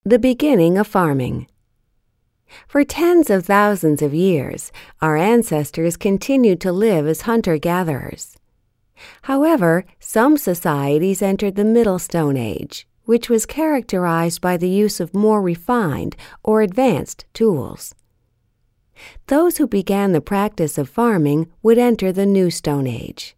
The beginning of farming. For tens of thousands of years, our ancestors continued to live as hunter-gatherers. However, some societies entered the Middle Stone Age, which was characterized by the use of more refined or advanced tools. Those who began the practice of farming would enter the New Stone Age.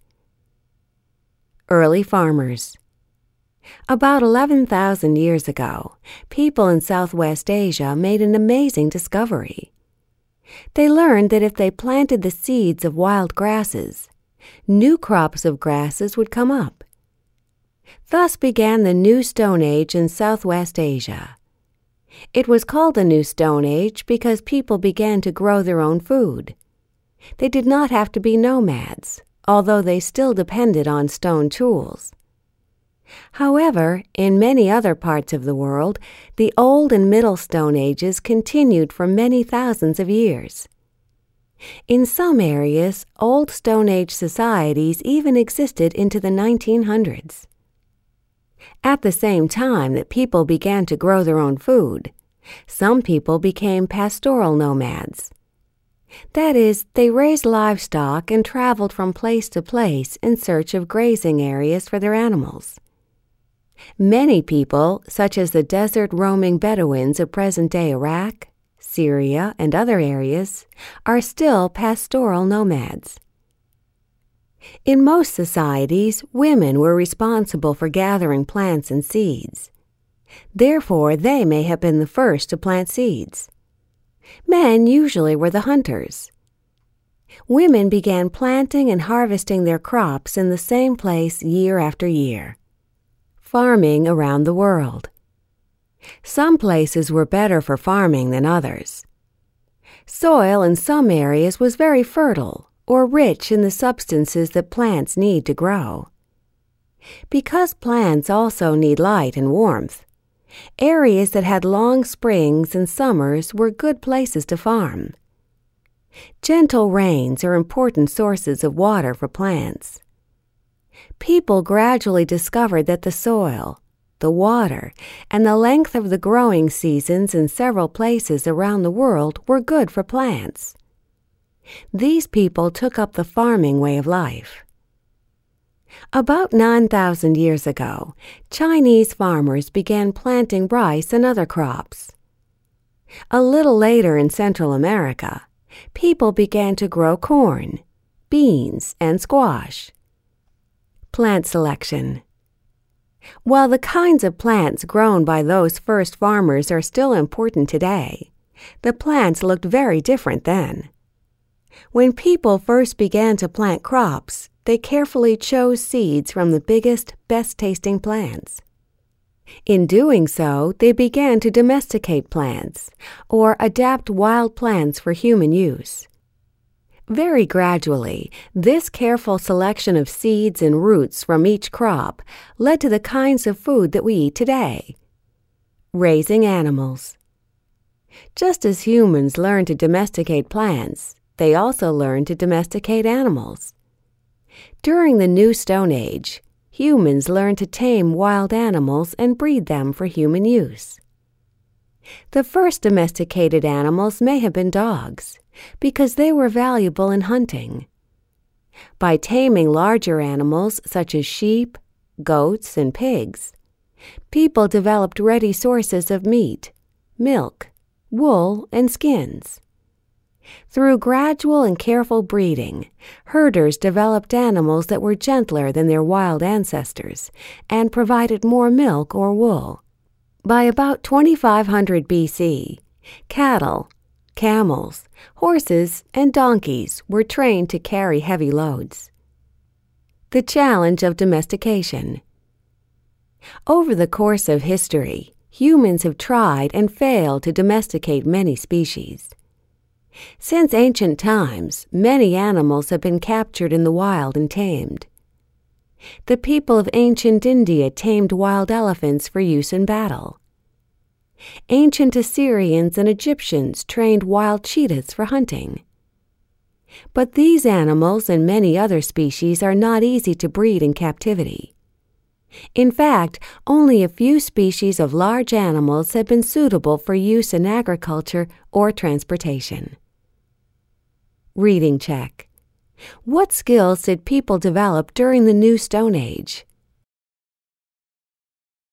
Early farmers. About 11,000 years ago, people in Southwest Asia made an amazing discovery. They learned that if they planted the seeds of wild grasses, new crops of grasses would come up. Thus began the New Stone Age in Southwest Asia. It was called the New Stone Age because people began to grow their own food. They did not have to be nomads, although they still depended on stone tools. However, in many other parts of the world, the Old and Middle Stone Ages continued for many thousands of years. In some areas, Old Stone Age societies even existed into the 1900s. At the same time that people began to grow their own food, some people became pastoral nomads. That is, they raised livestock and traveled from place to place in search of grazing areas for their animals. Many people, such as the desert-roaming Bedouins of present-day Iraq, Syria, and other areas, are still pastoral nomads. In most societies, women were responsible for gathering plants and seeds. Therefore, they may have been the first to plant seeds. Men usually were the hunters. Women began planting and harvesting their crops in the same place year after year. Farming around the world. Some places were better for farming than others. Soil in some areas was very fertile or rich in the substances that plants need to grow. Because plants also need light and warmth, areas that had long springs and summers were good places to farm. Gentle rains are important sources of water for plants. People gradually discovered that the soil, the water, and the length of the growing seasons in several places around the world were good for plants. These people took up the farming way of life. About 9,000 years ago, Chinese farmers began planting rice and other crops. A little later in Central America, people began to grow corn, beans, and squash. Plant selection. While the kinds of plants grown by those first farmers are still important today, the plants looked very different then. When people first began to plant crops, they carefully chose seeds from the biggest, best-tasting plants. In doing so, they began to domesticate plants, or adapt wild plants for human use. Very gradually, this careful selection of seeds and roots from each crop led to the kinds of food that we eat today. Raising animals. Just as humans learned to domesticate plants, they also learned to domesticate animals. During the New Stone Age, humans learned to tame wild animals and breed them for human use. The first domesticated animals may have been dogs, because they were valuable in hunting. By taming larger animals such as sheep, goats, and pigs, people developed ready sources of meat, milk, wool, and skins. Through gradual and careful breeding, herders developed animals that were gentler than their wild ancestors and provided more milk or wool. By about 2500 BC, cattle, camels, horses, and donkeys were trained to carry heavy loads. The challenge of domestication. Over the course of history, humans have tried and failed to domesticate many species. Since ancient times, many animals have been captured in the wild and tamed. The people of ancient India tamed wild elephants for use in battle. Ancient Assyrians and Egyptians trained wild cheetahs for hunting. But these animals and many other species are not easy to breed in captivity. In fact, only a few species of large animals have been suitable for use in agriculture or transportation. Reading check. What skills did people develop during the New Stone Age?